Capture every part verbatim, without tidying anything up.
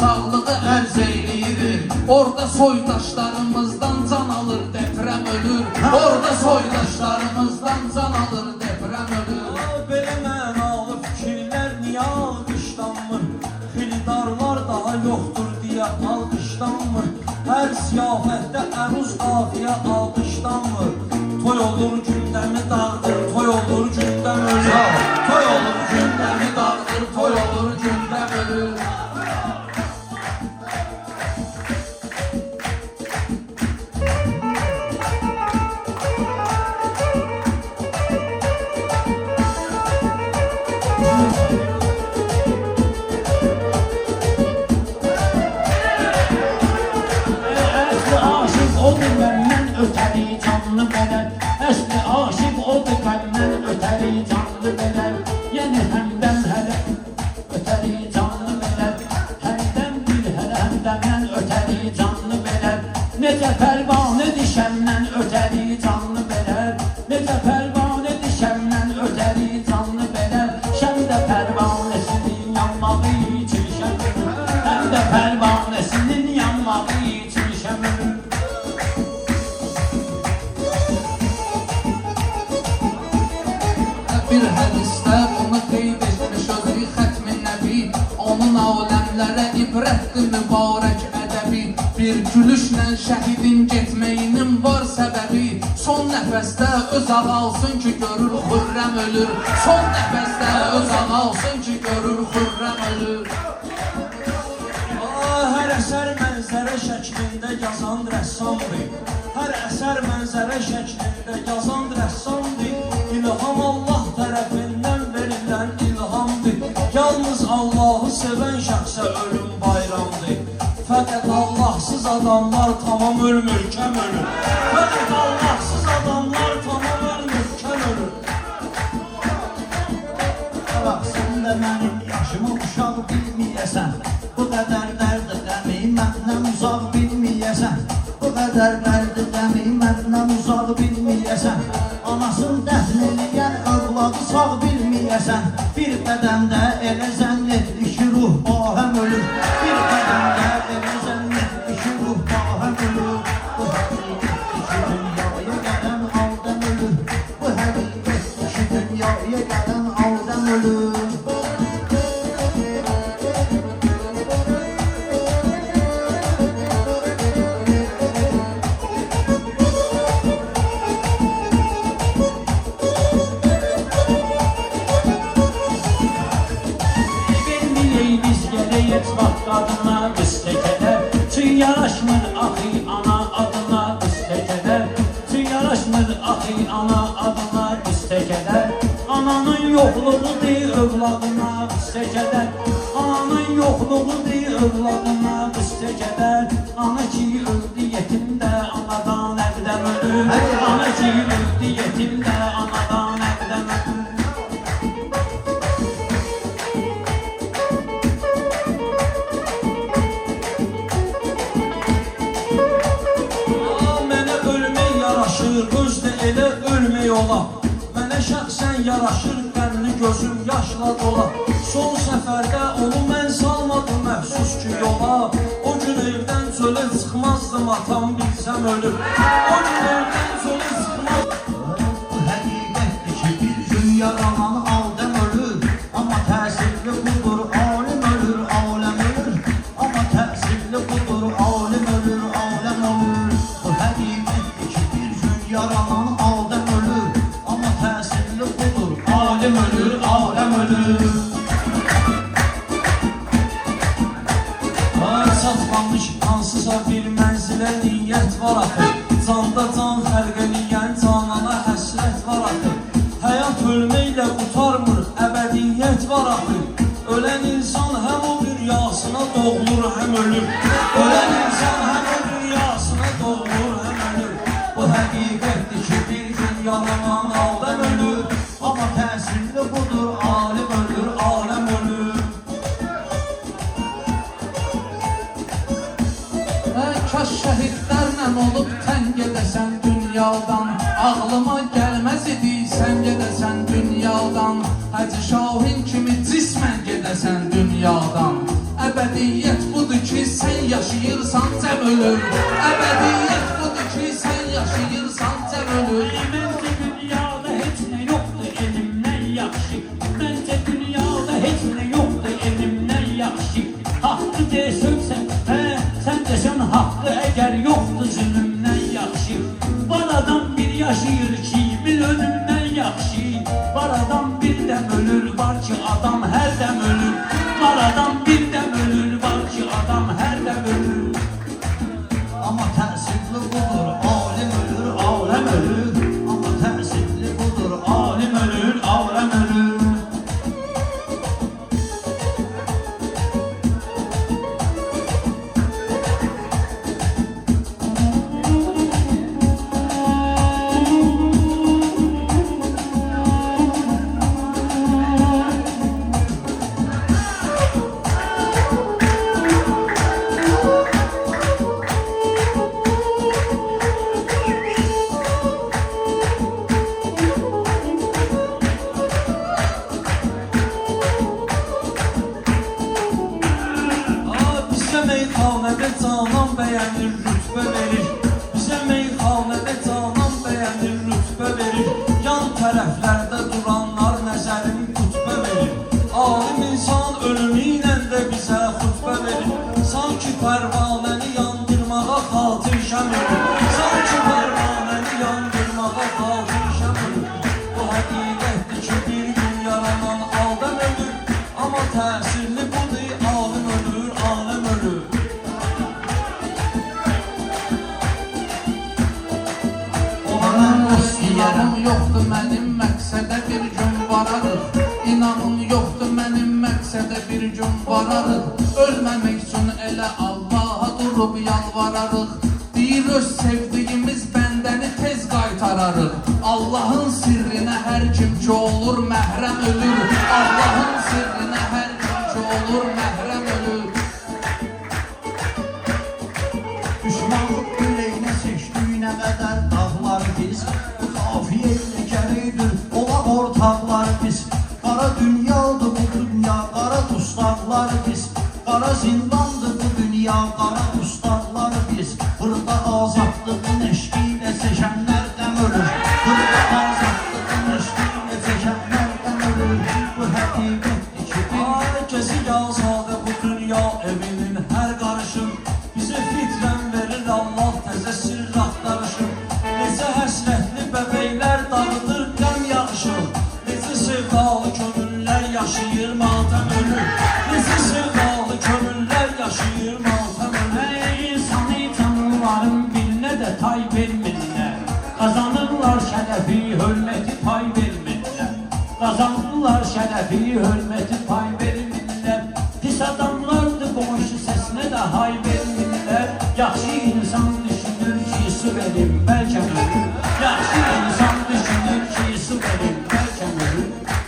sağlığı ərz eyləyir. Orada soydaşlarımızdan can alır, deprem ölür. Orada soydaşlarımızdan can alır, deprem ölür. Belə mənalı fikirlər niyə alqışlanmır? Xilidarlar daha yoxdur deyə alqışlanmır. Hər siyafətdə əruz qafiyə alqışlanmır. Toy olur gündəmi dağdır, toy olur gündəm ölür. Toy olur gündəmi dağdır, toy olur gündəm ölür. Əsli aşıq odur məndən ötəri canlı bədər. Əsli aşıq odur məndən ötəri canlı bədər. Yəni həmdən hələ ötəri canlı bədər. Həmdən bir hələ həmdəndən ötəri canlı bədər. Necə pərvanə dişəmdən ötəri canlı bədər. Necə pərvanə dişəmdən ötəri canlı bədər. Şəmdə pərvanəsinin yanmağı üçün şəmdir. Həm də pərvanəsinin yanmağı üçün şəmdir. Bir hədisdə bunu qeyd etmiş özü xətmi nəbi. Onun aləmlərə ibrətdir mübarək ədəbi. Bir gülüşlə şəhidin getməyinin var səbəbi. Son nəfəsdə öz ağalsın ki görür xürrəm ölür. Son nəfəsdə öz ağalsın ki görür xürrəm ölür. Hər əsər mənzərə şəklində yazan rəssamdır. Hər əsər mənzərə şəklində yazan rəssamdır. İlham Allah tərəfindən verilən ilhamdır. Yalnız Allahı sevən şəxsə ölüm bayramdır. Fəqət Allahsız adamlar tamam ölmür, kəm ölür. Fəqət Allahsız adamlar tamam ölmür, kəm ölür. Bax, sən də mənim yaşımı uşaq bilməyəsən. Bu qədər dərdi qəmi məndən uzaq bilməyəsən. Bu qədər dərdi qəmi məndən uzaq bilməyəsən. Anasını dəfn eləyən övladı sağ bilməyəsən. Bir qədəmdə elə zənn etdi ki ruh bahəm ölür. Bir qədəmdə elə zənn etdi ki ruh bahəm ölür. Bu həqiqətdir ki dünyaya gələn aldan ölür. Bu həqiqətdir ki dünyaya gələn aldan ölür. Heç vaxt qadına qız təkədər. Çün yaraşmır axı ana adına qız təkədər. Çün yaraşmır axı ana adına qız təkədər. Ananın yoxluğu deyil övladına qız təkədər. Ananın yoxluğu deyil övladına qız təkədər. Ana ki öldü yetimdə anadan əqdəm ölür. Ana ki öldü yetimdə anadan əqdəm ölür. Özdə elə ölmək ola. Mənə şəxsən yaraşır qənli gözüm yaşla dola. Son səfərdə onu mən salmadım məhsus ki yola. O gün evdən çölə çıxmazdım atam bilsəm ölür. O gün evdən çölə çıxmazdım. Bu həqiqətdir ki bir gün yaranan aldan ölür. Amma təsirli budur alim ölür, aləm ölür. Amma təsirli budur alim ölür, aləm ölür. Bu həqiqətdir ki bir gün yaranan aldan ölür. Amma təsirli budur alim ölür, aləm ölür. Ay çatmamış hansısa bir mənzilə niyyət var axı. Canda can xəlq eləyən canana həsrət var axı. Həyat ölməklə qutarmır, əbədiyyət var axı. Ölən insan həm o dünyasına doğulur, həm ölür. Ölən insan həm o dünyasına doğulur, həm ölür. Bu həqiqətdir ki bir gün yaranan aldan ölür. Amma təsirli budur alim ölür, aləm ölür. Kaş şəhidlərlə olub tən gedəsən dünyadan. Ağlıma gəlməz idi sən gedəsən dünyadan. Hacı Şahin kimi cismən gedəsən dünyadan. Əbədi Əbədiyyət budur ki, sən yaşayırsan, cəm ölür. Əbədiyyət budur ki, sən yaşayırsan, cəm ölür. Məncə dünyada heç nə yoxdur elimdən yaxşı. Məncə dünyada heç nə yoxdur elimdən yaxşı. Haqqı desəksən, hə, sən desən haqqı, əgər yoxdur zülümdən yaxşı. Var adam bir yaşayır ki, bil ölümdən yaxşı. Var adam bir dəm ölür, var ki adam hər dəm ölür. Var adam bir dəm ölür, var ki adam hər dəm ölür. Amma təsirli budur, alim ölür, aləm ölür. Amma təsirli budur, Alim ölür, aləm ölür. Meyxanədə canan bəyənir, rütbə verir. Bizə meyxanədə canan bəyənir, rütbə verir. Yan tərəflərdə duranlar nəzərin qütbə verir. Alim insan ölümü ilə də bizə xütbə verir. Sanki pərvanəni yandırmağa xatir şəm ölür. Sanki pərvanəni yandırmağa xatir şəm ölür. Bu həqiqətdir ki, bir gün yaranan aləm ölür. Amma təsirli budur, alim ölür, aləm ölür. İnanım yoxdur mənim məqsədə bir gün vararıq. İnanım yoxdur mənim məqsədə bir gün vararıq. Ölməmək üçün elə Allaha durub yalvararıq. Deyir öz sevdiyimiz bəndəni tez qaytararıq. Allahın sirrinə hər kim ki olur məhrəm ölür. Allahın sirrinə hər kim ki olur məhrəm ölür. düşmanlıq ürəyinə seçdiyinə qədər dağlar biz. Afiyetli gəlidir, olaq ortaqlar biz. Qara dünyadır bu dünya, qara dustaqlar biz. Qara zindandır bu dünya, qara dustaqlar biz. Burada azadlığın eşqiyle seçənlərdən ölür. Burada azadlığın eşqiyle seçənlərdən ölür. Bu həqiqətdir ki, Ay gəzik azadə bu dünya evinin hər qarışım. Bizə fitrən verir Allah təzə sirr axtarışım. Necə həsrətli bəbəklər dağıdır qəm yağışım. Necə sevdalı könüllər yaşayır matəm ölür. Necə sevdalı könüllər yaşayır matəm ölür. Ey insanı canlıların bilinə də tay vermirlər. Qazanırlar şərəfi, hörməti pay vermirlər. Qazanırlar şərəfi, hörməti pay vermirlər. Pis adamlardır qonşu səsinə də hay vermirlər. Yaxşı insan düşünür ki, su verim, bəlkə ölür. Yaxşı insan düşünür ki, su verim, bəlkə ölür.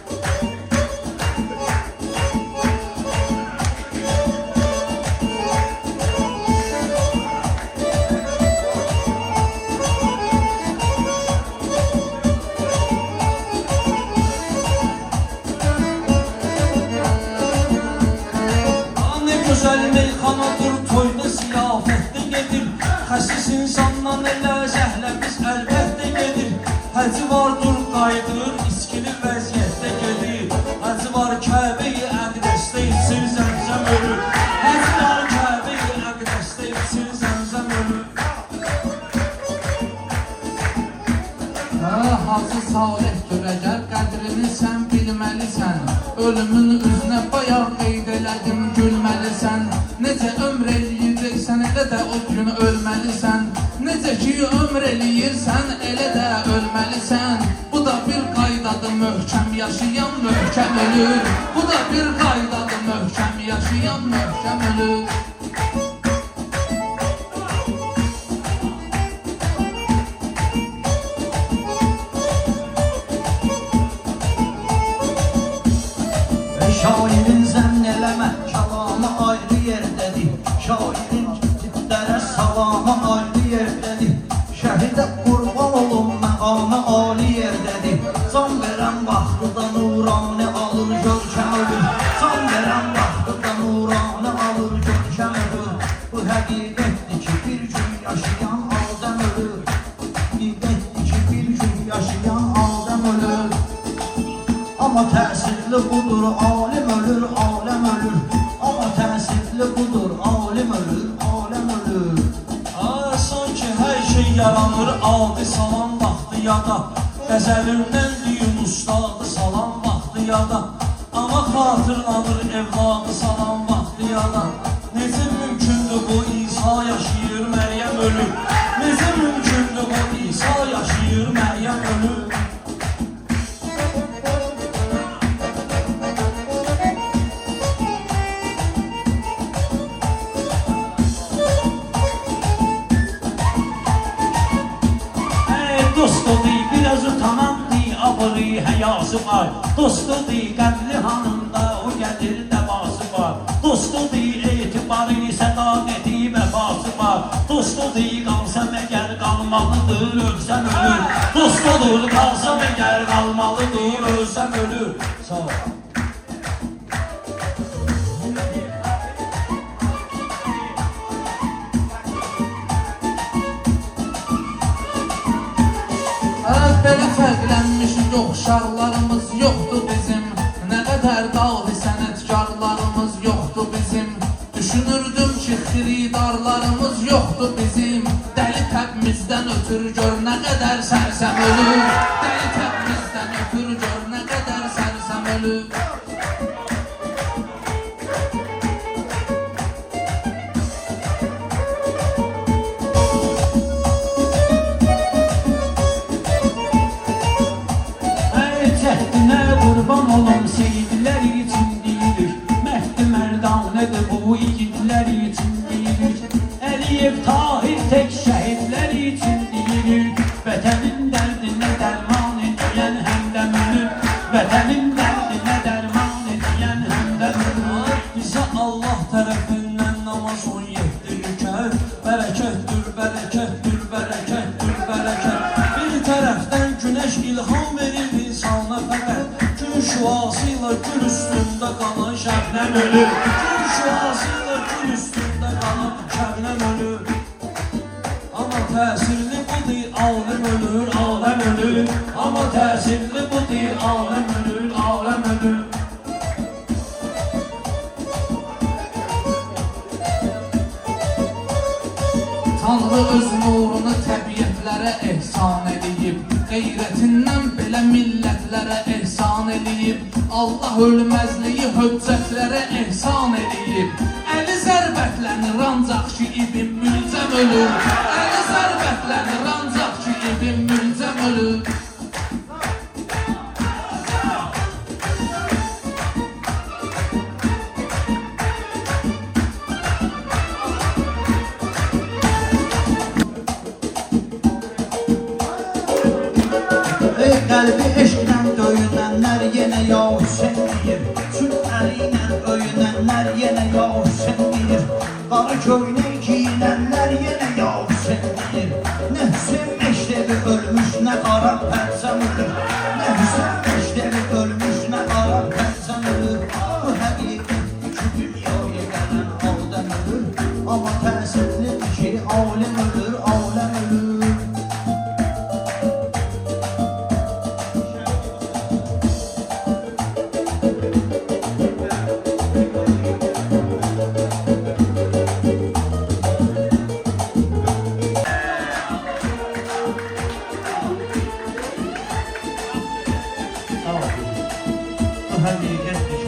Gözəl meyxanadır, toyda ziyafətdə gedir. Xəsis insandan elə zəhləmiz əlbəttə gedir. Həci vardır, qayıdır, iskili vəziyyətdə gedir. Həci var, Kəbə-i Əqdəsdə içir, zəmzəm ölür. Həci var, Kəbə-i Əqdəsdə içir, zəmzəm ölür. Hacı Salihdir, əgər qədrini sən bilməlisən. Ölümün üzünə bayaq qeyd elədim, gülməlisən. Necə ömr eləyirsən, elə də o gün ölməlisən. Necə ki ömr eləyirsən, elə də ölməlisən. Bu da bir qaydadır, möhkəm yaşayan möhkəm ölür. Bu da bir qaydadır, möhkəm yaşayan möhkəm ölür. şairin zənn eləmə, kəlamı ayrı yerdədir. Şairin diplərə salamı ayrı yerdədir. Şəhidə qurban olun, məqamı ali yerdədir. Can verən vaxtıda nuranə alır, görkəm ölür. Can verən vaxtıda nuranə alır, Bu həqiqətdir ki, bir gün yaşayan adam ölür. Həqiqətdir ki, bir gün yaşayan adam ölür. Amma təsirli budur, alim ölür, aləm ölür. Amma təsirli budur, alim ölür, aləm ölür. Ay, sanki hər şey yaranır, aldı salam vaxtı yada. Qəzəlindən düyün ustadı, salam vaxtı yada. Amma xatırlanır evladı, salam vaxtı yada. Necə mümkündür bu İsa yaşayır, Məryəm ölür. Necə mümkündür bu İsa yaşayır, Məryəm ölür. Dostudur, biraz utanandı, abırı həyası var. Dostudur, qəbli hanımda, o gəlir dəvası var. Dostudur, etibarı, sədaqəti, vəfası var. Dostudur, qalsam əgər qalmalıdır, ölsəm ölür. Dostudur, qalsam əgər qalmalıdır, ölsəm ölür. Sağ ol. Belə fərqlənmiş yoxşarlarımız yoxdur bizim. Nə qədər dağlı sənətkarlarımız yoxdur bizim. Düşünürdüm ki, xiridarlarımız yoxdur bizim. Dəli təbimizdən ötür gör nə qədər sərsəm ölür. Dəli təbimizdən ötür gör nə qədər sərsəm ölür. Qurban olum seyirlər için deyilir. Məhdi mərdanədir bu igidlər için deyilir. Əliyev Tahir tək şəhidlər için deyilir. Vətənin dərdinə dərman edən həmdəm ölür. Vətənin dərdinə dərman edən həmdəm ölür. Bizə Allah tərəfindən namaz on yeddi rükət. Bərəkətdir, bərəkətdir, bərəkətdir, bərəkət. Bir tərəfdən günəş ilham verir insana fəqət. Gün şüasıyla gül üstündə qalan şəbnəm ölür. Gün şüasıyla gül üstündə qalan şəbnəm ölür. Amma təsirli budur, aləm ölür, aləm ölür. Amma təsirli budur, aləm ölür, aləm ölür. Tanrı öz nurunu təbiətlərə ehsan edib. Qeyrətindən belə millətlərə ehsan edib. Allah ölməzliyi höccətlərə ehsan edib. Əli zərbətlənir ancaq ki ibn mülzəm ölür. Əli zərbətlənir ancaq ki ibn mülzəm ölür. Qəlbi eşqlə döyünənlər yenə ya Hüseyn deyir. Sül əli ilə öyünənlər yenə ya Hüseyn deyir. Qarı köynək giyinənlər yenə ya Hüseyn deyir. Nə Hüseyn Məşdevi ölmüş, nə qara pərsəm ölür. Nə Hüseyn Məşdevi ölmüş, nə qara pərsəm ölür. Bu həqiqətdir ki, dünyaya gələn aləm ölür. Amma təsirlidir ki, aləm ölür, aləm ölür. Həqiqətdir